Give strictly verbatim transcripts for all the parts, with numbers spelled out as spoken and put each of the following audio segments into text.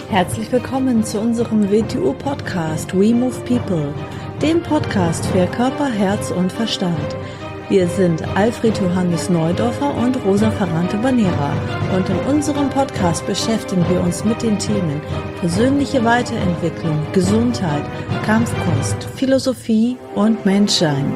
Herzlich willkommen zu unserem W T U-Podcast We Move People, dem Podcast für Körper, Herz und Verstand. Wir sind Alfred Johannes Neudorfer und Rosa Ferrante Banera und in unserem Podcast beschäftigen wir uns mit den Themen persönliche Weiterentwicklung, Gesundheit, Kampfkunst, Philosophie und Menschsein.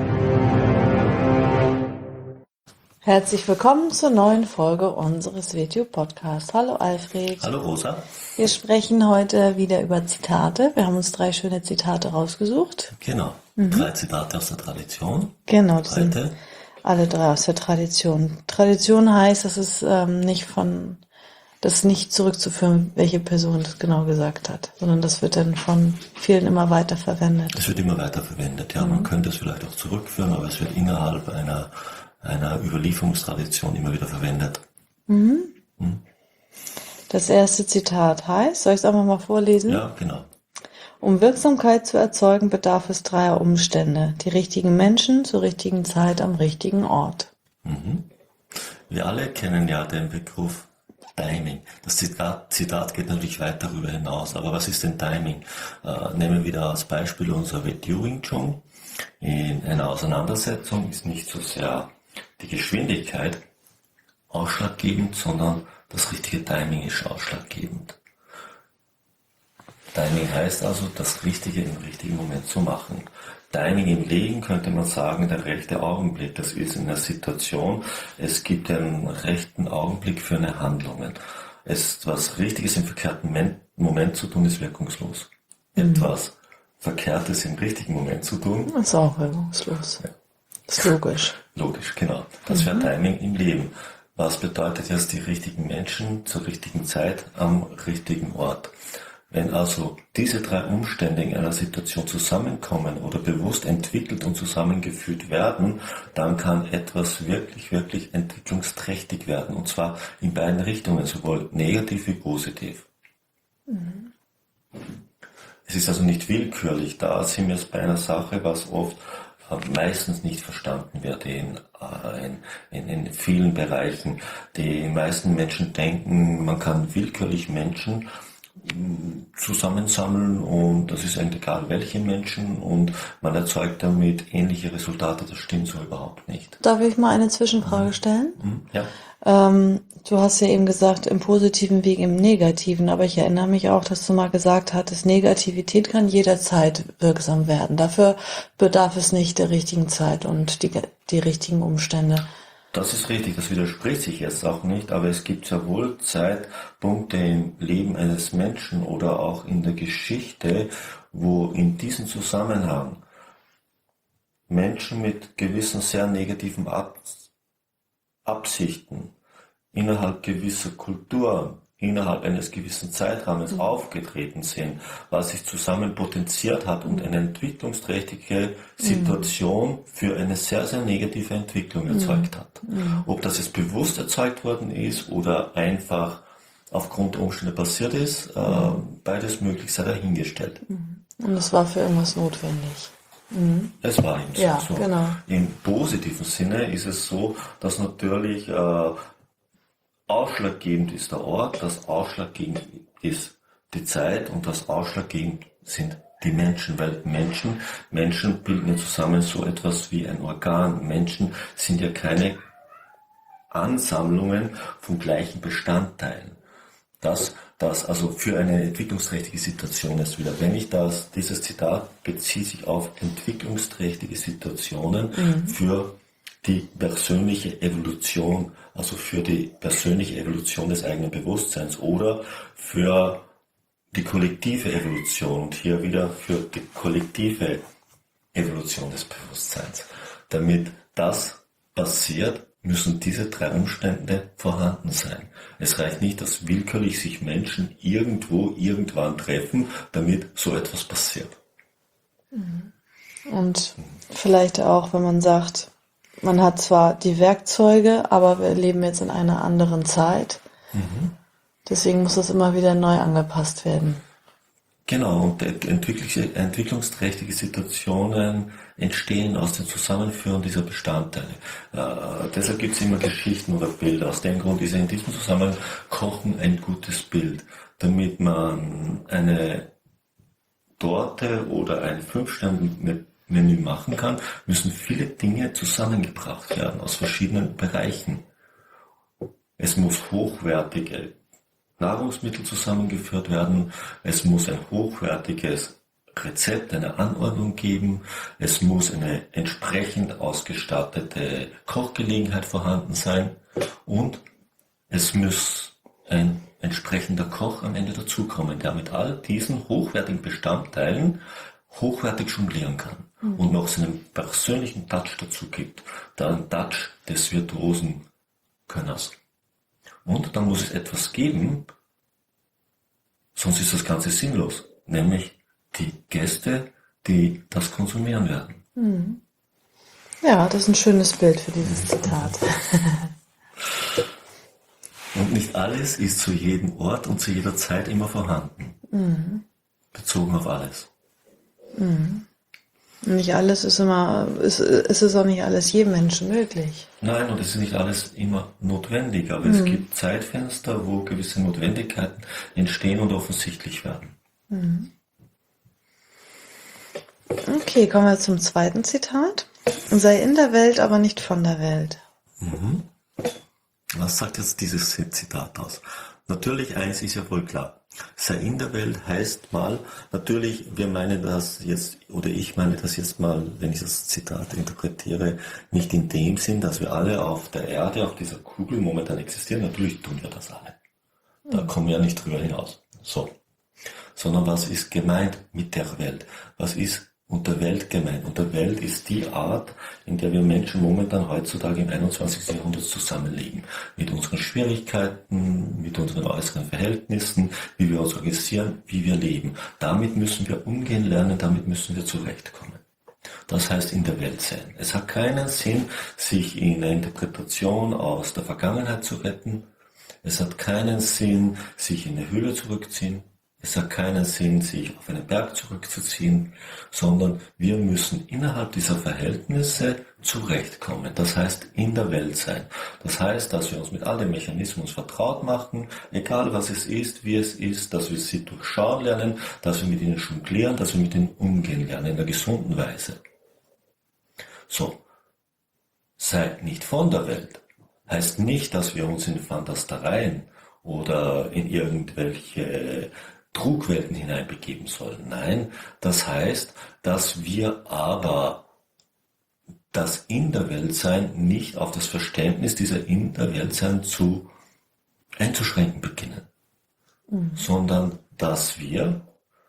Herzlich willkommen zur neuen Folge unseres W T U-Podcasts. Hallo Alfred. Hallo Rosa. Wir sprechen heute wieder über Zitate. Wir haben uns drei schöne Zitate rausgesucht. Genau, mhm. drei Zitate aus der Tradition. Genau, das sind alle drei aus der Tradition. Tradition heißt, dass es ähm, nicht von, das ist nicht zurückzuführen, welche Person das genau gesagt hat, sondern das wird dann von vielen immer weiter verwendet. Es wird immer weiter verwendet, ja. Mhm. Man könnte es vielleicht auch zurückführen, aber es wird innerhalb einer, einer Überlieferungstradition immer wieder verwendet. Mhm. Mhm. Das erste Zitat heißt, soll ich es einfach mal vorlesen? Ja, genau. Um Wirksamkeit zu erzeugen, bedarf es dreier Umstände. Die richtigen Menschen zur richtigen Zeit am richtigen Ort. Mhm. Wir alle kennen ja den Begriff Timing. Das Zitat, Zitat geht natürlich weit darüber hinaus. Aber was ist denn Timing? Äh, nehmen wir wieder als Beispiel unser Wing Chun. In einer Auseinandersetzung ist nicht so sehr die Geschwindigkeit ausschlaggebend, sondern das richtige Timing ist ausschlaggebend. Timing heißt also, das Richtige im richtigen Moment zu machen. Timing im Leben könnte man sagen, der rechte Augenblick. Das ist in einer Situation, es gibt einen rechten Augenblick für eine Handlung. Es, was Richtiges im verkehrten Moment zu tun, ist wirkungslos. Mhm. Etwas Verkehrtes im richtigen Moment zu tun, ist auch wirkungslos. Ja. Ist logisch. Logisch, genau. Das wäre mhm. Timing im Leben. Was bedeutet jetzt die richtigen Menschen zur richtigen Zeit am richtigen Ort? Wenn also diese drei Umstände in einer Situation zusammenkommen oder bewusst entwickelt und zusammengeführt werden, dann kann etwas wirklich, wirklich entwicklungsträchtig werden. Und zwar in beiden Richtungen, sowohl negativ wie positiv. Mhm. Es ist also nicht willkürlich. Da sind wir jetzt bei einer Sache, was oft meistens nicht verstanden wird in, in, in vielen Bereichen. Die meisten Menschen denken, man kann willkürlich Menschen zusammensammeln und das ist eigentlich egal welche Menschen und man erzeugt damit ähnliche Resultate. Das stimmt so überhaupt nicht. Darf ich mal eine Zwischenfrage stellen? Ja. Ähm, du hast ja eben gesagt, im positiven Weg, im negativen, aber ich erinnere mich auch, dass du mal gesagt hattest, Negativität kann jederzeit wirksam werden. Dafür bedarf es nicht der richtigen Zeit und die, die richtigen Umstände. Das ist richtig, das widerspricht sich jetzt auch nicht, aber es gibt ja wohl Zeitpunkte im Leben eines Menschen oder auch in der Geschichte, wo in diesem Zusammenhang Menschen mit gewissen sehr negativen Absichten innerhalb gewisser Kulturen, innerhalb eines gewissen Zeitrahmens mhm. aufgetreten sind, was sich zusammen potenziert hat und eine entwicklungsträchtige Situation mhm. für eine sehr, sehr negative Entwicklung erzeugt hat. Mhm. Ob das jetzt bewusst erzeugt worden ist oder einfach aufgrund der Umstände passiert ist, mhm. äh, beides möglich sei dahingestellt. Mhm. Und es war für irgendwas notwendig. Mhm. Es war eben ja, so. Genau. Im positiven Sinne ist es so, dass natürlich äh, ausschlaggebend ist der Ort, das ausschlaggebend ist die Zeit und das ausschlaggebend sind die Menschen, weil Menschen, Menschen bilden ja zusammen so etwas wie ein Organ. Menschen sind ja keine Ansammlungen von gleichen Bestandteilen. Das, das also für eine entwicklungsträchtige Situation ist wieder. Wenn ich das, dieses Zitat bezieht sich auf entwicklungsträchtige Situationen mhm. für die persönliche Evolution, also für die persönliche Evolution des eigenen Bewusstseins oder für die kollektive Evolution und hier wieder für die kollektive Evolution des Bewusstseins. Damit das passiert, müssen diese drei Umstände vorhanden sein. Es reicht nicht, dass willkürlich sich Menschen irgendwo, irgendwann treffen, damit so etwas passiert. Und vielleicht auch, wenn man sagt, man hat zwar die Werkzeuge, aber wir leben jetzt in einer anderen Zeit. Mhm. Deswegen muss das immer wieder neu angepasst werden. Genau, und entwickl- entwicklungsträchtige Situationen entstehen aus dem Zusammenführen dieser Bestandteile. Äh, deshalb gibt es immer Geschichten oder Bilder. Aus dem Grund ist in diesem Zusammenhang Kochen ein gutes Bild, damit man eine Torte oder ein Fünf-Sterne-Menü machen kann, müssen viele Dinge zusammengebracht werden aus verschiedenen Bereichen. Es muss hochwertige Nahrungsmittel zusammengeführt werden, es muss ein hochwertiges Rezept, eine Anordnung geben, es muss eine entsprechend ausgestattete Kochgelegenheit vorhanden sein und es muss ein entsprechender Koch am Ende dazukommen, der mit all diesen hochwertigen Bestandteilen hochwertig jonglieren kann mhm. und noch seinen persönlichen Touch dazu gibt, den Touch des virtuosen Könners. Und dann muss es etwas geben, sonst ist das Ganze sinnlos, nämlich die Gäste, die das konsumieren werden. Mhm. Ja, das ist ein schönes Bild für dieses Zitat. Und nicht alles ist zu jedem Ort und zu jeder Zeit immer vorhanden. Mhm. Bezogen auf alles. Mhm. Nicht alles ist immer, es, es ist auch nicht alles jedem Menschen möglich. Nein, und es ist nicht alles immer notwendig, aber mhm. es gibt Zeitfenster, wo gewisse Notwendigkeiten entstehen und offensichtlich werden. Mhm. Okay, kommen wir zum zweiten Zitat. Sei in der Welt, aber nicht von der Welt. Mhm. Was sagt jetzt dieses Zitat aus? Natürlich, eins ist ja wohl klar. Sei in der Welt heißt mal, natürlich, wir meinen das jetzt, oder ich meine das jetzt mal, wenn ich das Zitat interpretiere, nicht in dem Sinn, dass wir alle auf der Erde, auf dieser Kugel momentan existieren. Natürlich tun wir das alle. Da kommen wir ja nicht drüber hinaus. So. Sondern was ist gemeint mit der Welt? Was ist unter Welt gemeint? Unter Welt ist die Art, in der wir Menschen momentan heutzutage im einundzwanzigsten Jahrhundert zusammenleben. Mit unseren Schwierigkeiten, mit unseren äußeren Verhältnissen, wie wir uns organisieren, wie wir leben. Damit müssen wir umgehen lernen, damit müssen wir zurechtkommen. Das heißt in der Welt sein. Es hat keinen Sinn, sich in einer Interpretation aus der Vergangenheit zu retten. Es hat keinen Sinn, sich in eine Höhle zurückziehen. Es hat keinen Sinn, sich auf einen Berg zurückzuziehen, sondern wir müssen innerhalb dieser Verhältnisse zurechtkommen. Das heißt, in der Welt sein. Das heißt, dass wir uns mit all den Mechanismen vertraut machen, egal was es ist, wie es ist, dass wir sie durchschauen lernen, dass wir mit ihnen jonglieren, dass wir mit ihnen umgehen lernen, in einer gesunden Weise. So, seid nicht von der Welt. Heißt nicht, dass wir uns in Fantastereien oder in irgendwelche Trugwelten hineinbegeben sollen. Nein, das heißt, dass wir aber das in der Welt sein nicht auf das Verständnis dieser in der Welt sein zu einzuschränken beginnen, mhm. sondern dass wir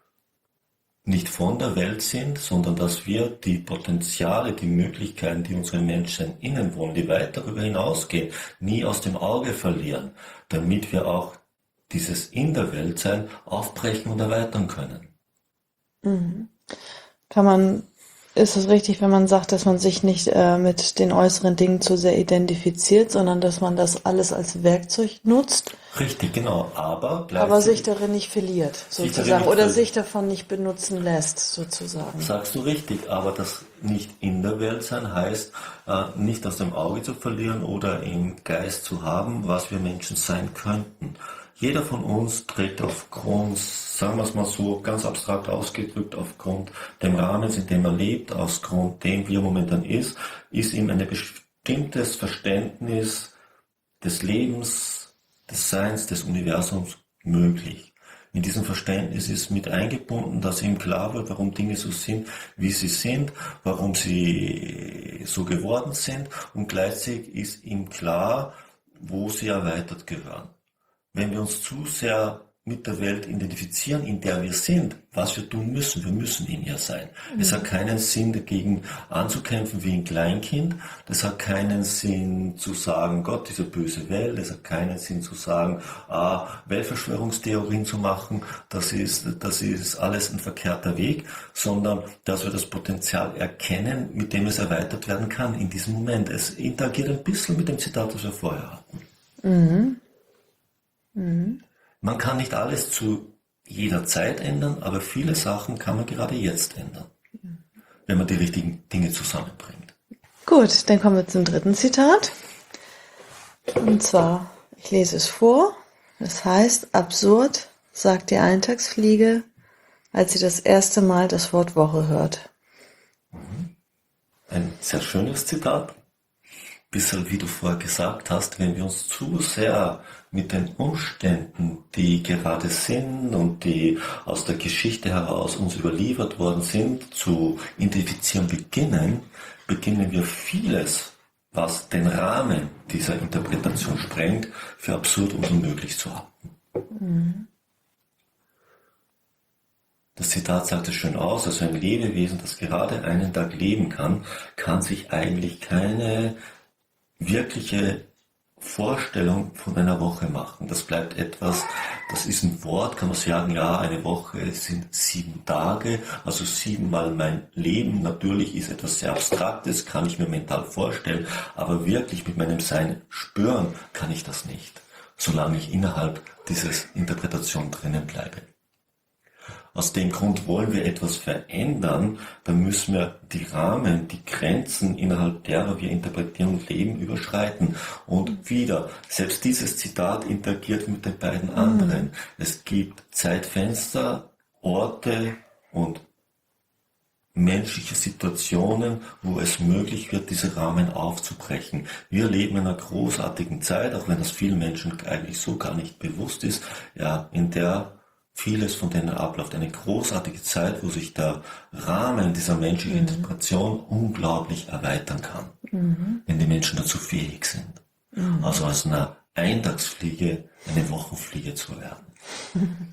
nicht von der Welt sind, sondern dass wir die Potenziale, die Möglichkeiten, die unsere Menschen innen wohnen, die weit darüber hinausgehen, nie aus dem Auge verlieren, damit wir auch dieses in der Welt sein aufbrechen und erweitern können. Mhm. Kann man, ist es richtig, wenn man sagt, dass man sich nicht äh, mit den äußeren Dingen zu sehr identifiziert, sondern dass man das alles als Werkzeug nutzt? Richtig, genau, aber aber sich darin nicht verliert, sozusagen, darin nicht oder verliert. sich davon nicht benutzen lässt, sozusagen. Sagst du richtig, aber das nicht in der Welt sein heißt, äh, nicht aus dem Auge zu verlieren oder im Geist zu haben, was wir Menschen sein könnten. Jeder von uns trägt aufgrund, sagen wir es mal so, ganz abstrakt ausgedrückt, aufgrund dem Rahmens, in dem er lebt, aufgrund dem, wie er momentan ist, ist ihm ein bestimmtes Verständnis des Lebens, des Seins, des Universums möglich. In diesem Verständnis ist mit eingebunden, dass ihm klar wird, warum Dinge so sind, wie sie sind, warum sie so geworden sind, und gleichzeitig ist ihm klar, wo sie erweitert gehören. Wenn wir uns zu sehr mit der Welt identifizieren, in der wir sind, was wir tun müssen, wir müssen in ihr sein. Mhm. Es hat keinen Sinn, dagegen anzukämpfen wie ein Kleinkind. Das hat keinen Sinn zu sagen, Gott, diese böse Welt. Es hat keinen Sinn zu sagen, ah, Weltverschwörungstheorien zu machen. Das ist, das ist alles ein verkehrter Weg, sondern dass wir das Potenzial erkennen, mit dem es erweitert werden kann in diesem Moment. Es interagiert ein bisschen mit dem Zitat, das wir vorher hatten. Mhm. Mhm. Man kann nicht alles zu jederzeit ändern, aber viele Sachen kann man gerade jetzt ändern, wenn man die richtigen Dinge zusammenbringt. Gut, dann kommen wir zum dritten Zitat. Und zwar, ich lese es vor. Das heißt, absurd, sagt die Eintagsfliege, als sie das erste Mal das Wort Woche hört. Ein sehr schönes Zitat. Bisher, wie du vorher gesagt hast, wenn wir uns zu sehr mit den Umständen, die gerade sind und die aus der Geschichte heraus uns überliefert worden sind, zu identifizieren beginnen, beginnen wir vieles, was den Rahmen dieser Interpretation sprengt, für absurd und unmöglich zu halten. Mhm. Das Zitat sagt es schön aus, also ein Lebewesen, das gerade einen Tag leben kann, kann sich eigentlich keine wirkliche Vorstellung von einer Woche machen. Das bleibt etwas, das ist ein Wort, kann man sagen, ja, eine Woche sind sieben Tage, also siebenmal mein Leben. Natürlich ist etwas sehr Abstraktes, kann ich mir mental vorstellen, aber wirklich mit meinem Sein spüren kann ich das nicht, solange ich innerhalb dieser Interpretation drinnen bleibe. Aus dem Grund wollen wir etwas verändern, dann müssen wir die Rahmen, die Grenzen, innerhalb derer wir interpretieren und leben, überschreiten. Und wieder, selbst dieses Zitat interagiert mit den beiden anderen. Mhm. Es gibt Zeitfenster, Orte und menschliche Situationen, wo es möglich wird, diese Rahmen aufzubrechen. Wir leben in einer großartigen Zeit, auch wenn das vielen Menschen eigentlich so gar nicht bewusst ist, ja, in der vieles von denen abläuft. Eine großartige Zeit, wo sich der Rahmen dieser menschlichen mhm. Interpretation unglaublich erweitern kann, mhm. wenn die Menschen dazu fähig sind. Mhm. Also aus einer Eintagsfliege eine Wochenfliege zu werden.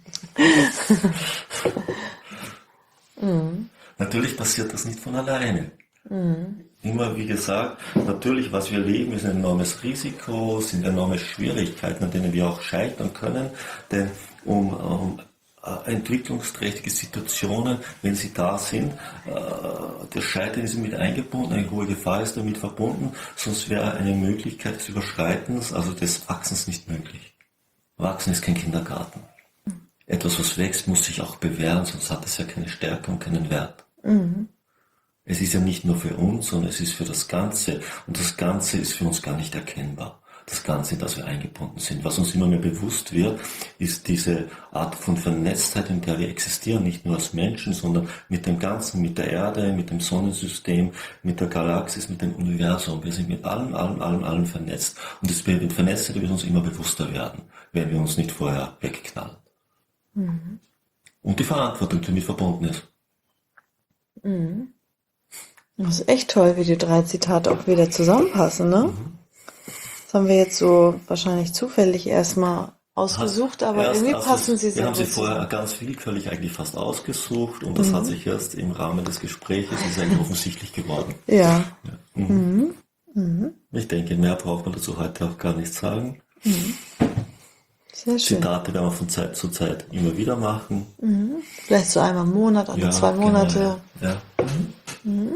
mhm. Natürlich passiert das nicht von alleine. Mhm. Immer wie gesagt, natürlich, was wir leben, ist ein enormes Risiko, sind enorme Schwierigkeiten, an denen wir auch scheitern können, denn um, um entwicklungsträchtige Situationen, wenn sie da sind, das Scheitern ist mit eingebunden, eine hohe Gefahr ist damit verbunden, sonst wäre eine Möglichkeit des Überschreitens, also des Wachsens, nicht möglich. Wachsen ist kein Kindergarten. Etwas, was wächst, muss sich auch bewähren, sonst hat es ja keine Stärke und keinen Wert. Mhm. Es ist ja nicht nur für uns, sondern es ist für das Ganze. Und das Ganze ist für uns gar nicht erkennbar. Das Ganze, in das wir eingebunden sind. Was uns immer mehr bewusst wird, ist diese Art von Vernetztheit, in der wir existieren, nicht nur als Menschen, sondern mit dem Ganzen, mit der Erde, mit dem Sonnensystem, mit der Galaxis, mit dem Universum. Wir sind mit allem, allem, allem, allem vernetzt. Und das wird vernetzt, wird uns immer bewusster werden, wenn wir uns nicht vorher wegknallen. Mhm. Und die Verantwortung, die damit verbunden ist. Mhm. Das ist echt toll, wie die drei Zitate auch wieder zusammenpassen, ne? Mhm. Das haben wir jetzt so wahrscheinlich zufällig erstmal ausgesucht, aber erst, irgendwie also passen sie sehr Wir haben gut sie vorher zusammen. ganz willkürlich eigentlich fast ausgesucht und das mhm. hat sich erst im Rahmen des Gesprächs, ist eigentlich offensichtlich geworden. Ja. ja. Mhm. Mhm. Mhm. Ich denke, mehr braucht man dazu heute auch gar nicht sagen. Mhm. Sehr schön. Zitate werden wir von Zeit zu Zeit immer wieder machen. Mhm. Vielleicht so einmal im Monat, alle ja, zwei Monate. Genau, ja. Mhm. Mhm.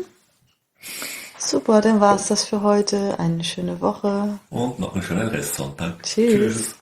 Super, dann war es das für heute. Eine schöne Woche. Und noch einen schönen Restsonntag. Tschüss. Tschüss.